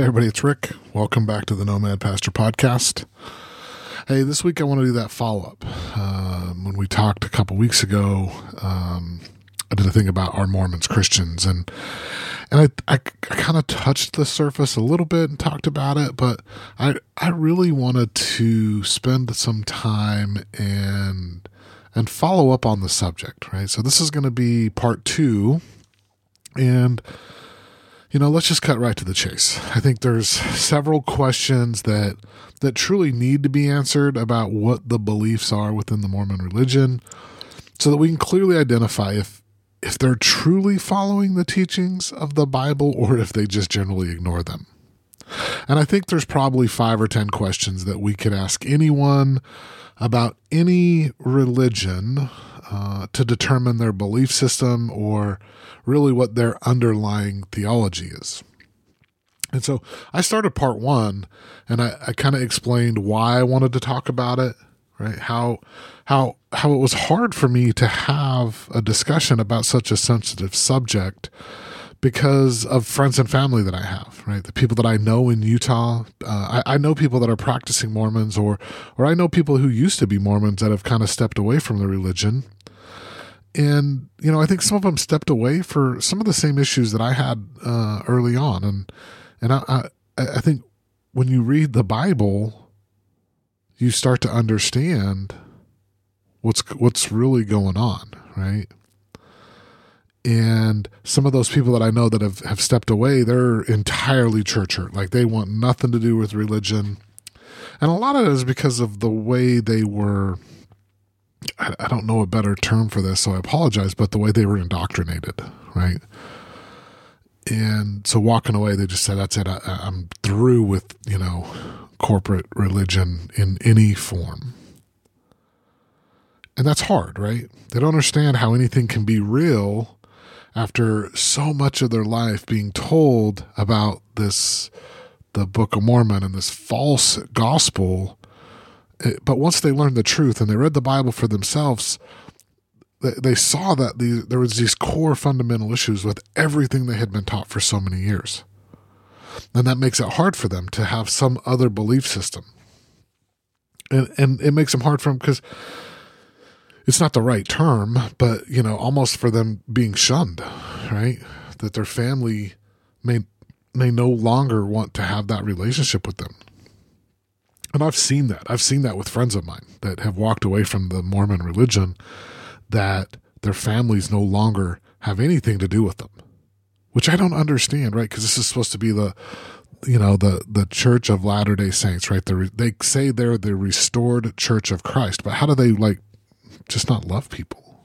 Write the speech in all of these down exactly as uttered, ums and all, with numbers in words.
Hey everybody, it's Rick. Welcome back to the Nomad Pastor Podcast. Hey, this week I want to do that follow-up. Um, when we talked a couple weeks ago, um, I did a thing about are Mormons Christians, and and I, I, I kind of touched the surface a little bit and talked about it, but I I really wanted to spend some time and and follow up on the subject, right? So this is going to be part two, and you know, let's just cut right to the chase. I think there's several questions that that truly need to be answered about what the beliefs are within the Mormon religion, so that we can clearly identify if if they're truly following the teachings of the Bible or if they just generally ignore them. And I think there's probably five or ten questions that we could ask anyone about any religion uh, to determine their belief system or really what their underlying theology is. And so I started part one, and I, I kind of explained why I wanted to talk about it, right? How how how it was hard for me to have a discussion about such a sensitive subject because of friends and family that I have, right? The people that I know in Utah. Uh, I, I know people that are practicing Mormons, or or I know people who used to be Mormons that have kind of stepped away from the religion. And, you know, I think some of them stepped away for some of the same issues that I had uh, early on. And and I, I I think when you read the Bible, you start to understand what's what's really going on, right? And some of those people that I know that have, have stepped away, they're entirely church hurt. Like they want nothing to do with religion. And a lot of it is because of the way they were, I don't know a better term for this, so I apologize, but the way they were indoctrinated, right? And so walking away, they just said, that's it. I, I'm through with, you know, corporate religion in any form. And that's hard, right? They don't understand how anything can be real after so much of their life being told about this, the Book of Mormon and this false gospel. But once they learned the truth and they read the Bible for themselves, they, they saw that the, there was these core fundamental issues with everything they had been taught for so many years. And that makes it hard for them to have some other belief system. And and it makes them hard for them because it's not the right term, but, you know, almost for them being shunned, right? That their family may may no longer want to have that relationship with them. And I've seen that. I've seen that with friends of mine that have walked away from the Mormon religion, that their families no longer have anything to do with them, which I don't understand, right? Because this is supposed to be the, you know, the the Church of Latter-day Saints, right? They're, they say they're the restored Church of Christ, but how do they, like, just not love people?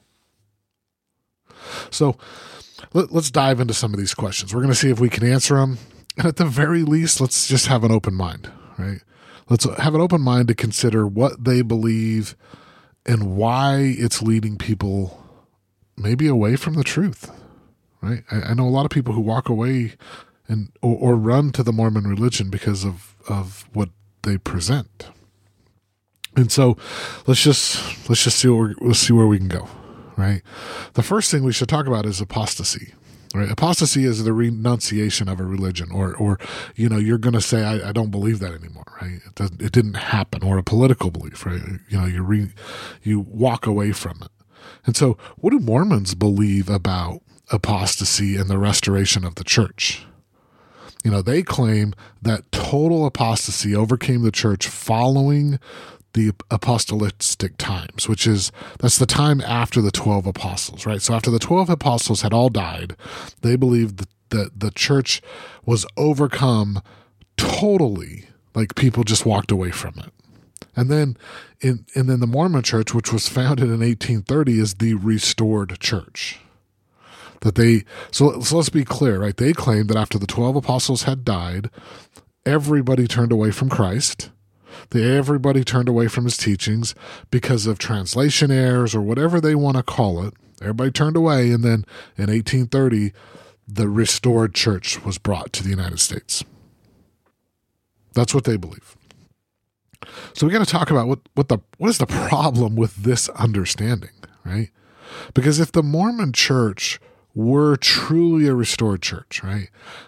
So let, let's dive into some of these questions. We're going to see if we can answer them. And at the very least, let's just have an open mind, right? Let's have an open mind to consider what they believe and why it's leading people maybe away from the truth, right? I, I know a lot of people who walk away and or, or run to the Mormon religion because of, of what they present. And so let's just let's just see where let's see where we can go, right? The first thing we should talk about is apostasy. Right? Apostasy is the renunciation of a religion, or, or you know, you're going to say, I, I don't believe that anymore, right? It doesn't, it didn't happen, or a political belief, right? You know, you re, you walk away from it. And so what do Mormons believe about apostasy and the restoration of the church? You know, they claim that total apostasy overcame the church following the apostolic times, which is, that's the time after the twelve apostles, right? So after the twelve apostles had all died, they believed that the, the church was overcome totally, like people just walked away from it. And then in, and then the Mormon church, which was founded in eighteen thirty, is the restored church. That they, so, so let's be clear, right? They claimed that after the twelve apostles had died, everybody turned away from Christ. They, everybody turned away from his teachings because of translation errors or whatever they want to call it. Everybody turned away, and then in eighteen thirty, the restored church was brought to the United States. That's what they believe. So we got to talk about what, what the what is the problem with this understanding, right? Because if the Mormon church were truly a restored church, right,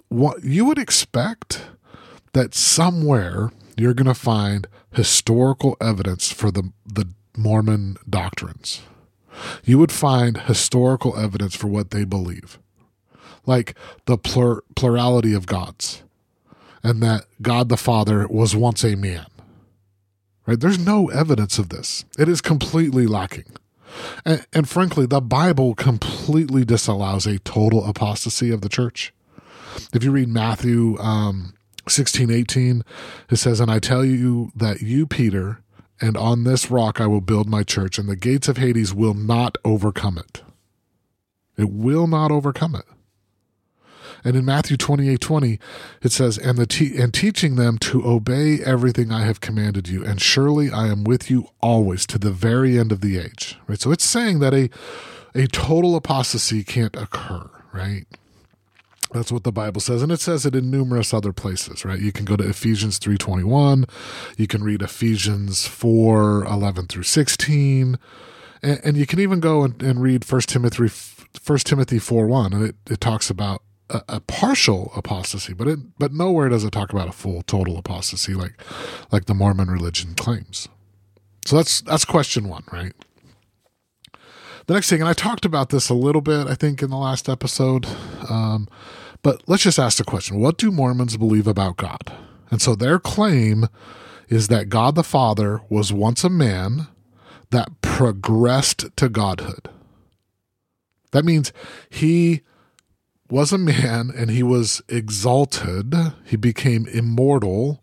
what you would expect that somewhere you're going to find historical evidence for the, the Mormon doctrines. You would find historical evidence for what they believe, like the plur- plurality of gods, and that God the Father was once a man. Right? There's no evidence of this. It is completely lacking. And, and frankly, the Bible completely disallows a total apostasy of the church. If you read Matthew um, sixteen eighteen, it says, "And I tell you that you, Peter, and on this rock I will build my church, and the gates of Hades will not overcome it." It will not overcome it. And in Matthew twenty-eight twenty, it says, and, the te- and teaching them to obey everything I have commanded you, and surely I am with you always to the very end of the age. Right? So it's saying that a, a total apostasy can't occur, right? That's what the Bible says, and it says it in numerous other places, right? You can go to Ephesians three twenty-one, you can read Ephesians four eleven through sixteen, and, and you can even go and, and read First Timothy First Timothy four one, and it, it talks about a, a partial apostasy, but it but nowhere does it talk about a full total apostasy like like the Mormon religion claims. So that's that's question one, right? The next thing, and I talked about this a little bit, I think, in the last episode, um, but let's just ask the question, what do Mormons believe about God? And so their claim is that God the Father was once a man that progressed to godhood. That means he was a man and he was exalted. He became immortal.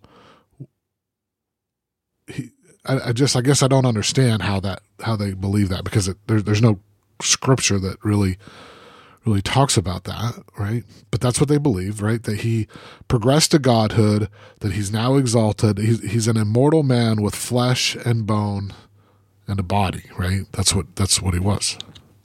He, I, I just, I guess I don't understand how that, how they believe that, because it, there, there's no scripture that really, really talks about that, right? But that's what they believe, right? That he progressed to godhood, that he's now exalted. He's, he's an immortal man with flesh and bone and a body, right? That's what, that's what he was.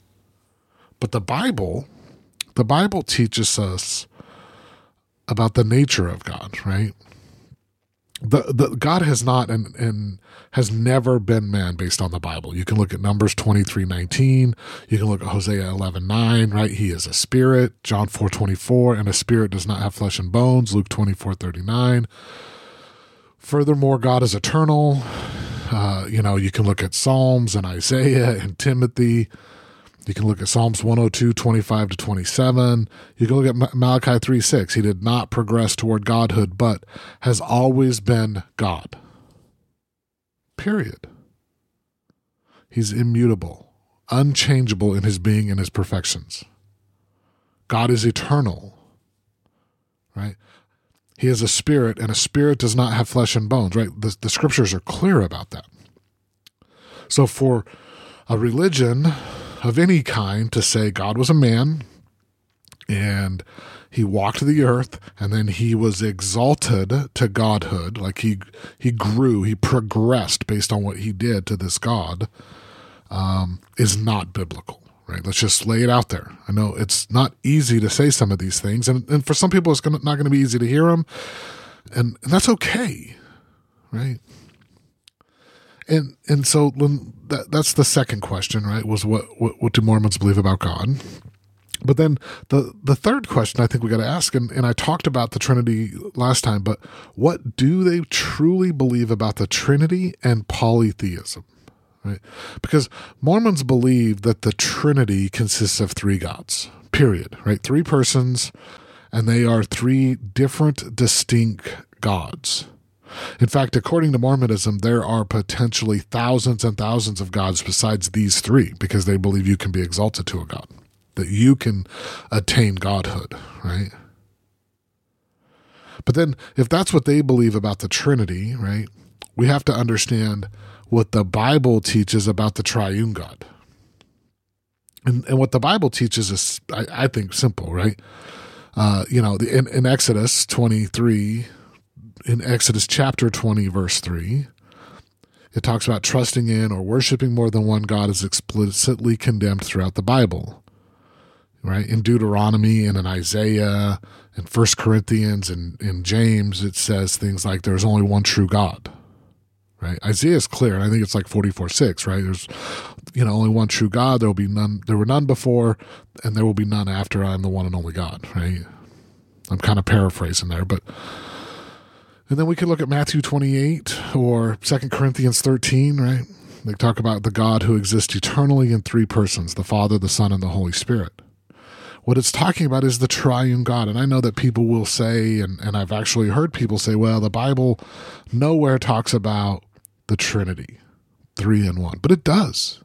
But the Bible, the Bible teaches us about the nature of God, right? The, the God has not and, and has never been man based on the Bible. You can look at Numbers twenty-three nineteen. You can look at Hosea eleven nine, right? He is a spirit. John four twenty-four, and a spirit does not have flesh and bones. Luke twenty-four thirty-nine. Furthermore, God is eternal. Uh, you know, you can look at Psalms and Isaiah and Timothy. You can look at Psalms one oh two, twenty-five to twenty-seven. You can look at Malachi three six. He did not progress toward godhood, but has always been God. Period. He's immutable, unchangeable in his being and his perfections. God is eternal, right? He is a spirit, and a spirit does not have flesh and bones, right? The, the scriptures are clear about that. So for a religion of any kind to say God was a man and he walked the earth and then he was exalted to godhood, like he he grew, he progressed based on what he did to this God, um, is not biblical, right? Let's just lay it out there. I know it's not easy to say some of these things, and, and for some people it's gonna, not going to be easy to hear them, and, and that's okay, right? And and so when that that's the second question, right? Was what, what what do Mormons believe about God? But then the the third question I think we got to ask, and, and I talked about the Trinity last time, but what do they truly believe about the Trinity and polytheism? Right? Because Mormons believe that the Trinity consists of three gods. Period. Right? Three persons, and they are three different, distinct gods. In fact, according to Mormonism, there are potentially thousands and thousands of gods besides these three, because they believe you can be exalted to a god, that you can attain godhood, right? But then if that's what they believe about the Trinity, right, we have to understand what the Bible teaches about the triune God. And, and what the Bible teaches is, I, I think, simple, right? Uh, you know, the, in, in Exodus twenty-three, in Exodus chapter twenty, verse three, it talks about trusting in or worshiping more than one God is explicitly condemned throughout the Bible, right? In Deuteronomy and in Isaiah and First Corinthians and in James, it says things like there's only one true God, right? Isaiah is clear, and I think it's like forty-four six, right? There's, you know, only one true God. There will be none, there were none before, and there will be none after. I am the one and only God, right? I'm kind of paraphrasing there, but and then we could look at Matthew twenty-eight or Second Corinthians thirteen, right? They talk about the God who exists eternally in three persons, the Father, the Son, and the Holy Spirit. What it's talking about is the triune God. And I know that people will say, and, and I've actually heard people say, well, the Bible nowhere talks about the Trinity, three in one. But it does.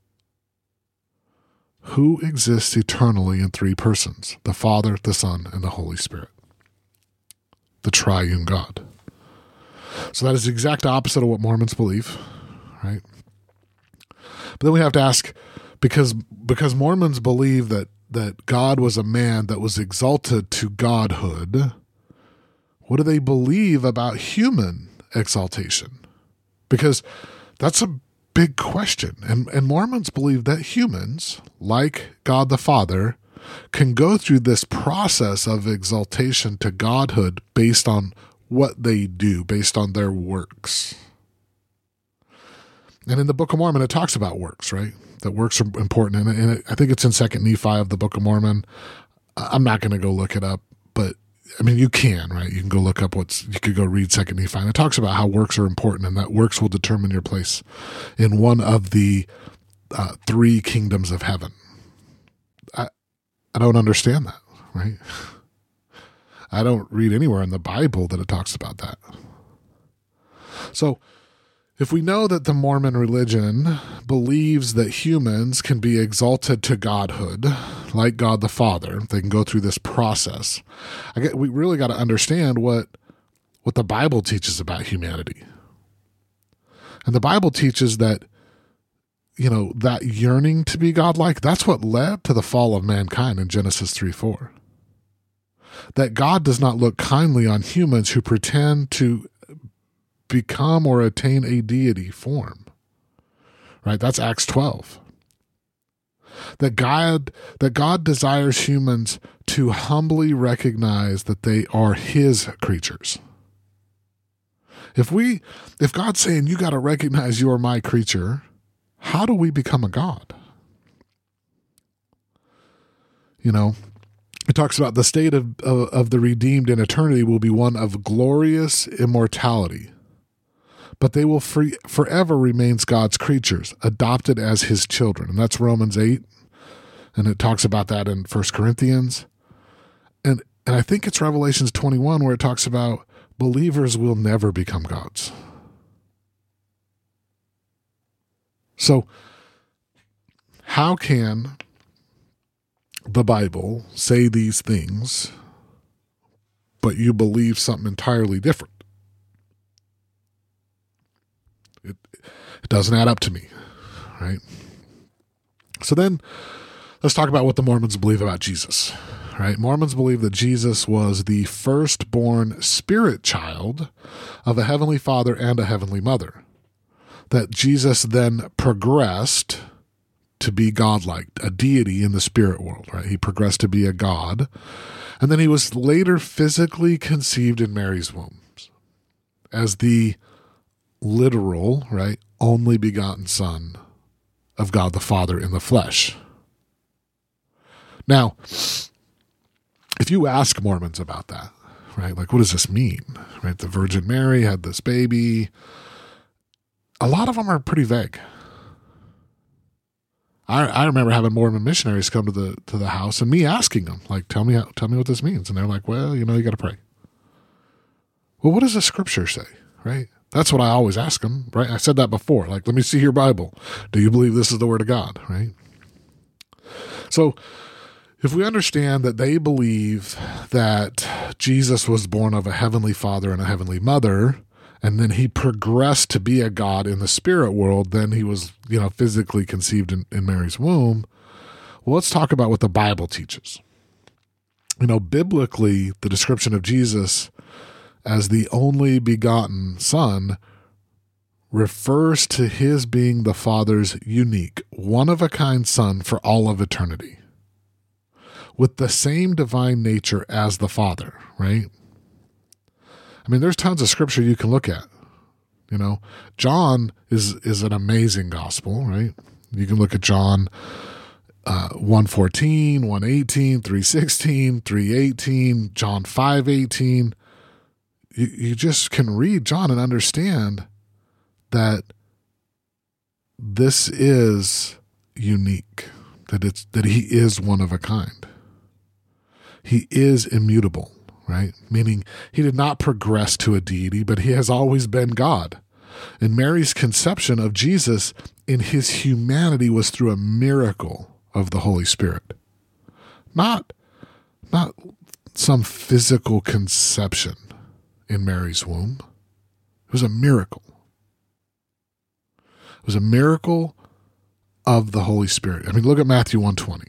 Who exists eternally in three persons? The Father, the Son, and the Holy Spirit. The triune God. So that is the exact opposite of what Mormons believe, right? But then we have to ask, because because Mormons believe that that God was a man that was exalted to godhood, what do they believe about human exaltation? Because that's a big question. And, and Mormons believe that humans, like God the Father, can go through this process of exaltation to godhood based on what they do, based on their works. And in the Book of Mormon, it talks about works, right? That works are important. And, and I think it's in Second Nephi of the Book of Mormon. I'm not going to go look it up, but I mean, you can, right? You can go look up what's, you could go read Second Nephi. And it talks about how works are important and that works will determine your place in one of the uh, three kingdoms of heaven. I, I don't understand that, right? I don't read anywhere in the Bible that it talks about that. So, if we know that the Mormon religion believes that humans can be exalted to godhood, like God the Father, they can go through this process, I get, we really got to understand what, what the Bible teaches about humanity. And the Bible teaches that, you know, that yearning to be godlike, that's what led to the fall of mankind in Genesis three four. That God does not look kindly on humans who pretend to become or attain a deity form, right? That's Acts twelve. That God, that God desires humans to humbly recognize that they are his creatures. If we, if God's saying you got to recognize you are my creature, how do we become a God? You know, it talks about the state of, of, of the redeemed in eternity will be one of glorious immortality. But they will free, forever remain God's creatures, adopted as his children. And that's Romans eight. And it talks about that in First Corinthians. And and I think it's Revelations twenty-one where it talks about believers will never become gods. So how can the Bible say these things, but you believe something entirely different? It, it doesn't add up to me, right? So then let's talk about what the Mormons believe about Jesus, right? Mormons believe that Jesus was the firstborn spirit child of a heavenly father and a heavenly mother. That Jesus then progressed to be godlike, a deity in the spirit world, right? He progressed to be a god. And then he was later physically conceived in Mary's womb as the literal, right, only begotten Son of God the Father in the flesh. Now, if you ask Mormons about that, right, like what does this mean, right? The Virgin Mary had this baby. A lot of them are pretty vague. I I remember having Mormon missionaries come to the to the house and me asking them, like, tell me how, tell me what this means, and they're like, well, you know, you got to pray. Well, what does the Scripture say, right? That's what I always ask them, right? I said that before. Like, let me see your Bible. Do you believe this is the Word of God, right? So if we understand that they believe that Jesus was born of a heavenly father and a heavenly mother, and then he progressed to be a God in the spirit world, then he was, you know, physically conceived in, in Mary's womb. Well, let's talk about what the Bible teaches. You know, biblically, the description of Jesus as the only begotten Son refers to his being the Father's unique, one-of-a-kind Son for all of eternity, with the same divine nature as the Father, right? I mean, there's tons of scripture you can look at. You know, John is is an amazing gospel, right? You can look at John uh, one fourteen, one eighteen, three sixteen, three eighteen, John five eighteen. You, you just can read John and understand that this is unique, that it's that he is one of a kind. He is immutable, right? Meaning he did not progress to a deity, but he has always been God. And Mary's conception of Jesus in his humanity was through a miracle of the Holy Spirit. Not, not some physical conception in Mary's womb. It was a miracle. It was a miracle of the Holy Spirit. I mean, look at Matthew one twenty.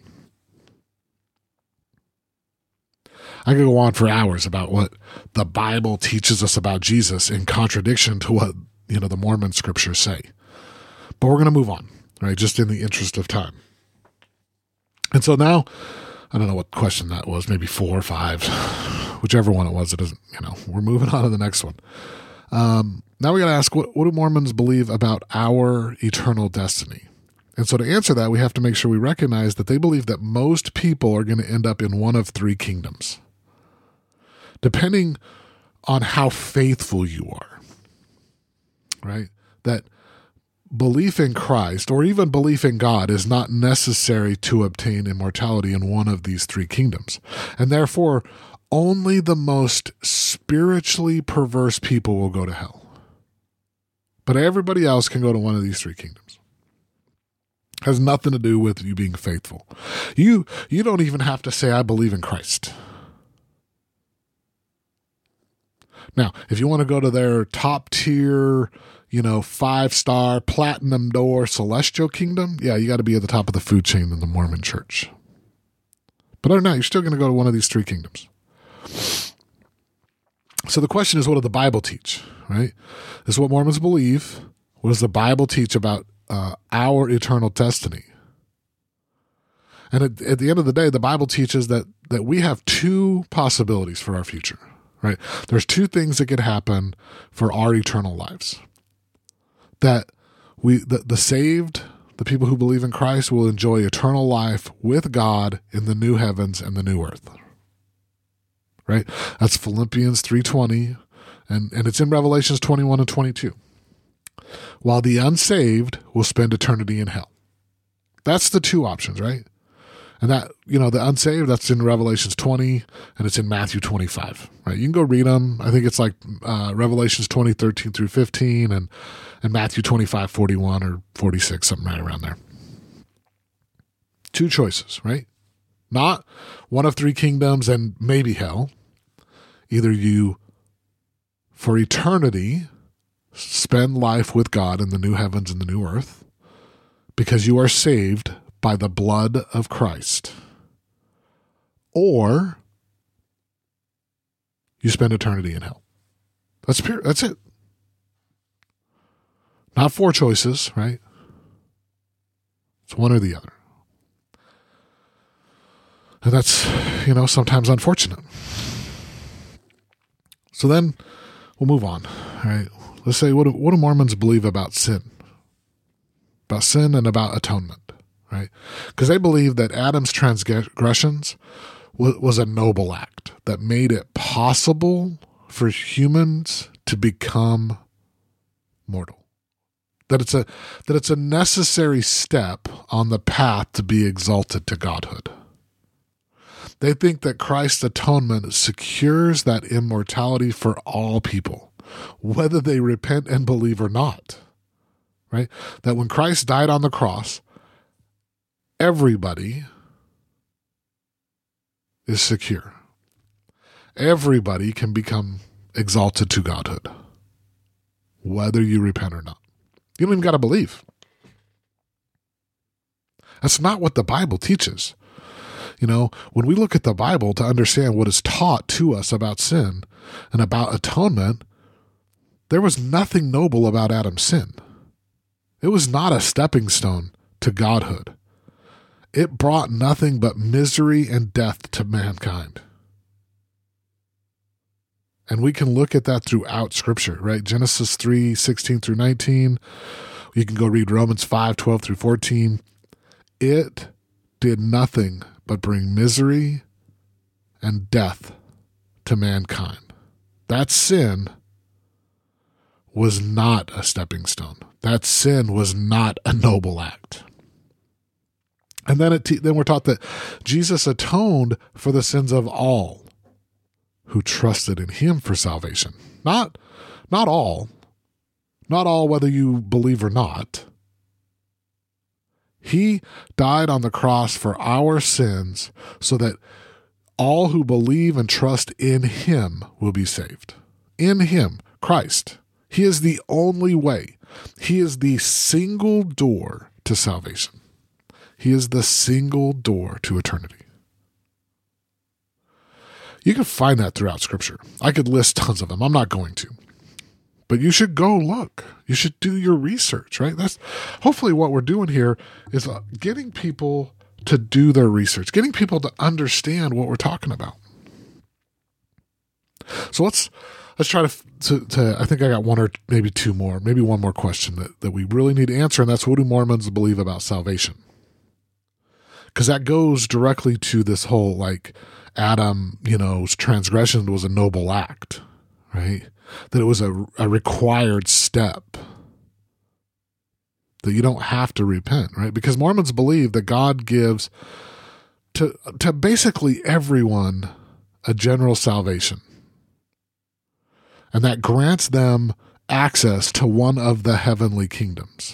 I could go on for hours about what the Bible teaches us about Jesus in contradiction to what, you know, the Mormon scriptures say. But we're going to move on, right? Just in the interest of time. And so now, I don't know what question that was, maybe four or five, whichever one it was. It doesn't, you know, we're moving on to the next one. Um, now we got to ask, what, what do Mormons believe about our eternal destiny? And so to answer that, we have to make sure we recognize that they believe that most people are going to end up in one of three kingdoms, depending on how faithful you are, right? That belief in Christ or even belief in God is not necessary to obtain immortality in one of these three kingdoms. And therefore, only the most spiritually perverse people will go to hell. But everybody else can go to one of these three kingdoms. Has nothing to do with you being faithful. You, you don't even have to say, I believe in Christ. Now, if you want to go to their top tier, you know, five-star, platinum door, celestial kingdom, yeah, you got to be at the top of the food chain in the Mormon church. But other than that, you're still going to go to one of these three kingdoms. So the question is, what does the Bible teach, right? This is what Mormons believe. What does the Bible teach about uh, our eternal destiny? And at, at the end of the day, the Bible teaches that that we have two possibilities for our future, right? There's two things that could happen for our eternal lives. That we, the, the saved, the people who believe in Christ, will enjoy eternal life with God in the new heavens and the new earth. Right? That's Philippians three twenty, and, and it's in Revelations twenty-one and twenty-two. While the unsaved will spend eternity in hell. That's the two options, right? And that, you know, the unsaved, that's in Revelations twenty, and it's in Matthew twenty-five, right? You can go read them. I think it's like uh, Revelations twenty, thirteen through fifteen, and, and Matthew twenty-five, forty-one or forty-six, something right around there. Two choices, right? Not one of three kingdoms and maybe hell. Either you, for eternity, spend life with God in the new heavens and the new earth because you are saved by the blood of Christ, or you spend eternity in hell. That's pure, that's it. Not four choices, right? It's one or the other. And that's, you know, sometimes unfortunate. So then we'll move on, all right? Let's say, what do, what do Mormons believe about sin? About sin and about atonement, right? Because they believe that Adam's transgressions was, was a noble act that made it possible for humans to become mortal. That it's a that it's a necessary step on the path to be exalted to godhood. They think that Christ's atonement secures that immortality for all people, whether they repent and believe or not, right? That when Christ died on the cross, everybody is secure. Everybody can become exalted to godhood, whether you repent or not. You don't even got to believe. That's not what the Bible teaches. You know, when we look at the Bible to understand what is taught to us about sin and about atonement, there was nothing noble about Adam's sin. It was not a stepping stone to godhood. It brought nothing but misery and death to mankind. And we can look at that throughout Scripture, right? Genesis three, sixteen through nineteen. You can go read Romans five, twelve through fourteen. It did nothing but bring misery and death to mankind. That sin was not a stepping stone. That sin was not a noble act. And then it te- then we're taught that Jesus atoned for the sins of all who trusted in him for salvation. Not, not all. Not all, whether you believe or not. He died on the cross for our sins so that all who believe and trust in him will be saved. In him, Christ. He is the only way. He is the single door to salvation. He is the single door to eternity. You can find that throughout Scripture. I could list tons of them. I'm not going to. But you should go look. You should do your research, right? That's hopefully what we're doing here is getting people to do their research, getting people to understand what we're talking about. So let's let's try to, to, to I think I got one or maybe two more, maybe one more question that, that we really need to answer, and that's, what do Mormons believe about salvation? Because that goes directly to this whole, like, Adam, you know, transgression was a noble act, right? That it was a, a required step. That you don't have to repent, right? Because Mormons believe that God gives to to basically everyone a general salvation. And that grants them access to one of the heavenly kingdoms.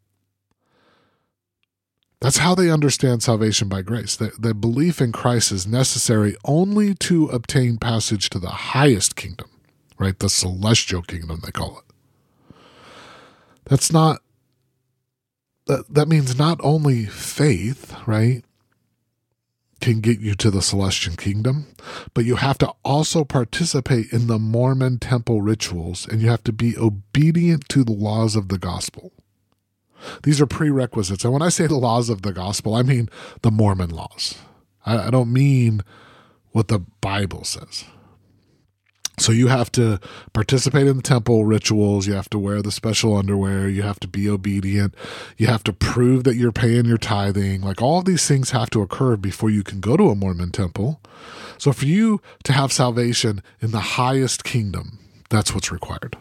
That's how they understand salvation by grace. The, the belief in Christ is necessary only to obtain passage to the highest kingdom, right? The celestial kingdom, they call it. That's not, that, that means not only faith, right, can get you to the celestial kingdom, but you have to also participate in the Mormon temple rituals, and you have to be obedient to the laws of the gospel. These are prerequisites. And when I say the laws of the gospel, I mean the Mormon laws. I, I don't mean what the Bible says. So you have to participate in the temple rituals. You have to wear the special underwear. You have to be obedient. You have to prove that you're paying your tithing. Like, all of these things have to occur before you can go to a Mormon temple. So for you to have salvation in the highest kingdom, that's what's required.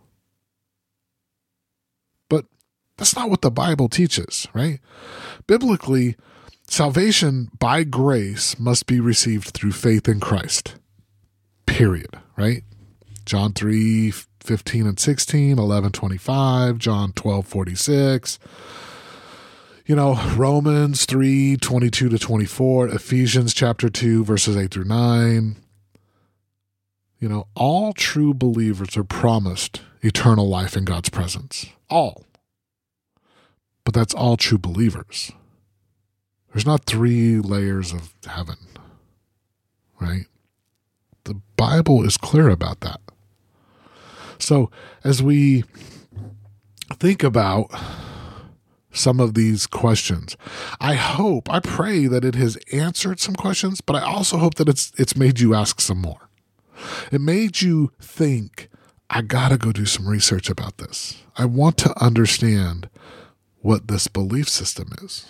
But that's not what the Bible teaches, right? Biblically, salvation by grace must be received through faith in Christ. Period, right? John three, fifteen and sixteen, eleven, twenty-five, John twelve, forty-six, you know, Romans three, twenty-two to twenty-four, Ephesians chapter two, verses eight through nine. You know, all true believers are promised eternal life in God's presence. All. But that's all true believers. There's not three layers of heaven, right? The Bible is clear about that. So as we think about some of these questions, I hope, I pray that it has answered some questions, but I also hope that it's it's made you ask some more. It made you think, I gotta go do some research about this. I want to understand what this belief system is.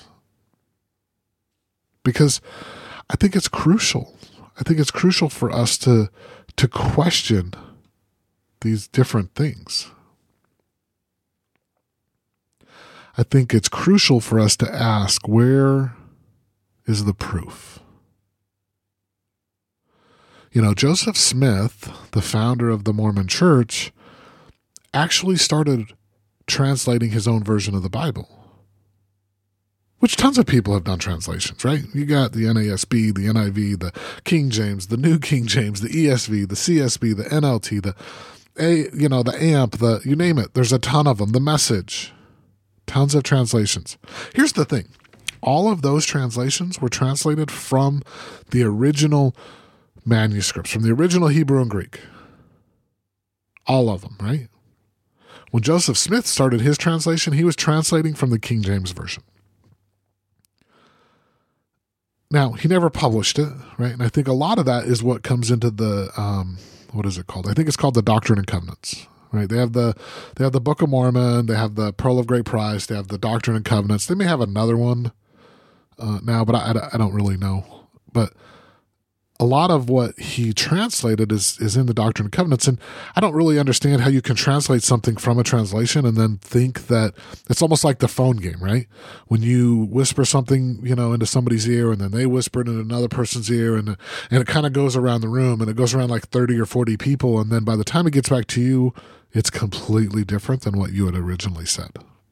Because I think it's crucial. I think it's crucial for us to to question these different things. I think it's crucial for us to ask, where is the proof? You know, Joseph Smith, the founder of the Mormon Church, actually started translating his own version of the Bible, which tons of people have done translations, right? You got the N A S B, the N I V, the King James, the New King James, the E S V, the C S B, the N L T, the A, you know, the A M P, the, you name it. There's a ton of them. The Message, tons of translations. Here's the thing. All of those translations were translated from the original manuscripts, from the original Hebrew and Greek. All of them, right? When Joseph Smith started his translation, he was translating from the King James Version. Now, he never published it, right? And I think a lot of that is what comes into the, um, what is it called? I think it's called the Doctrine and Covenants, right? They have the they have the Book of Mormon, they have the Pearl of Great Price, they have the Doctrine and Covenants. They may have another one. uh, now, but I, I don't really know. But a lot of what he translated is is in the Doctrine and Covenants, and I don't really understand how you can translate something from a translation and then think that it's almost like the phone game, right? When you whisper something, you know, into somebody's ear, and then they whisper it in another person's ear, and and it kind of goes around the room, and it goes around like thirty or forty people, and then by the time it gets back to you, it's completely different than what you had originally said.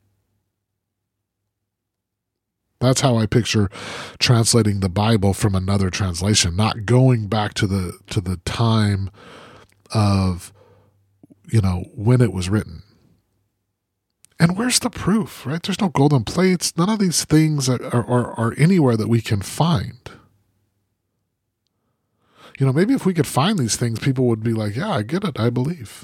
That's how I picture translating the Bible from another translation, not going back to the to the time of, you know, when it was written. And where's the proof, right? There's no golden plates. None of these things are, are, are anywhere that we can find. You know, maybe if we could find these things, people would be like, yeah, I get it. I believe.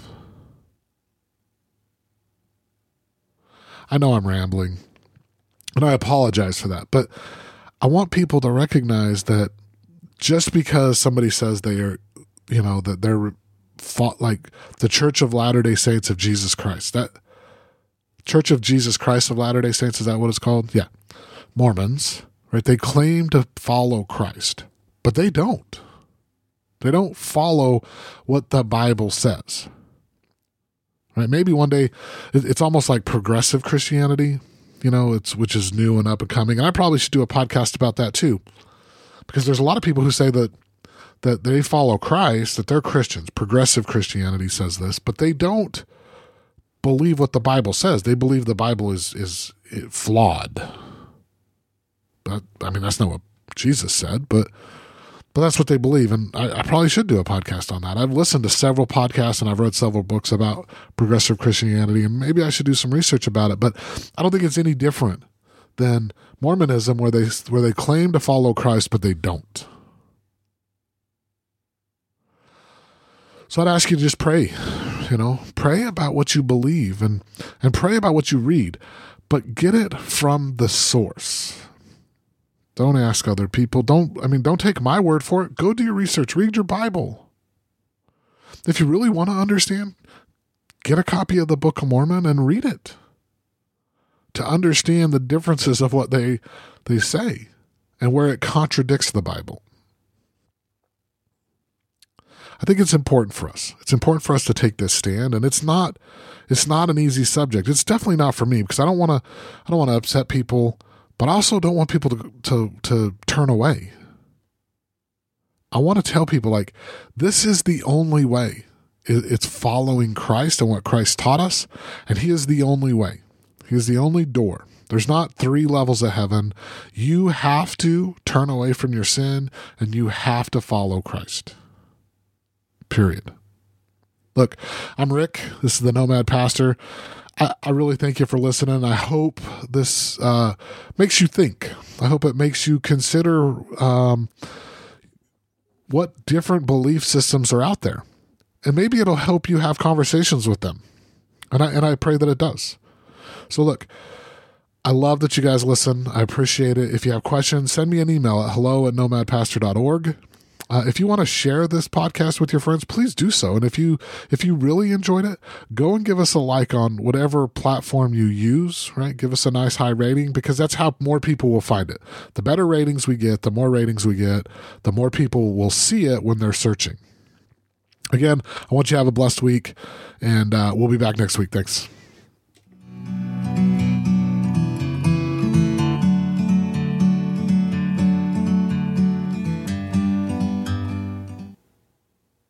I know I'm rambling. And I apologize for that. But I want people to recognize that just because somebody says they are, you know, that they're fought like the Church of Latter-day Saints of Jesus Christ, that Church of Jesus Christ of Latter-day Saints, is that what it's called? Yeah. Mormons, right? They claim to follow Christ, but they don't. They don't follow what the Bible says. Right? Maybe one day it's almost like progressive Christianity. You know, it's which is new and up and coming. And I probably should do a podcast about that too. Because there's a lot of people who say that that they follow Christ, that they're Christians. Progressive Christianity says this, but they don't believe what the Bible says. They believe the Bible is is flawed. But I mean, that's not what Jesus said, but but that's what they believe. And I, I probably should do a podcast on that. I've listened to several podcasts and I've read several books about progressive Christianity, and maybe I should do some research about it. But I don't think it's any different than Mormonism, where they where they claim to follow Christ, but they don't. So I'd ask you to just pray, you know, pray about what you believe and, and pray about what you read, but get it from the source. Don't ask other people. Don't, I mean, don't take my word for it. Go do your research. Read your Bible. If you really want to understand, get a copy of the Book of Mormon and read it to understand the differences of what they they say and where it contradicts the Bible. I think it's important for us. It's important for us to take this stand, and it's not it's not an easy subject. It's definitely not for me, because I don't want to I don't want to upset people. But I also don't want people to, to to turn away. I want to tell people, like, this is the only way. It's following Christ and what Christ taught us, and he is the only way. He is the only door. There's not three levels of heaven. You have to turn away from your sin, and you have to follow Christ. Period. Look, I'm Rick. This is the Nomad Pastor. I, I really thank you for listening. I hope this uh, makes you think. I hope it makes you consider um, what different belief systems are out there. And maybe it'll help you have conversations with them. And I, and I pray that it does. So look, I love that you guys listen. I appreciate it. If you have questions, send me an email at hello at nomad pastor dot org. Uh, if you want to share this podcast with your friends, please do so. And if you if you really enjoyed it, go and give us a like on whatever platform you use, right? Give us a nice high rating, because that's how more people will find it. The better ratings we get, the more ratings we get, the more people will see it when they're searching. Again, I want you to have a blessed week, and uh, we'll be back next week. Thanks.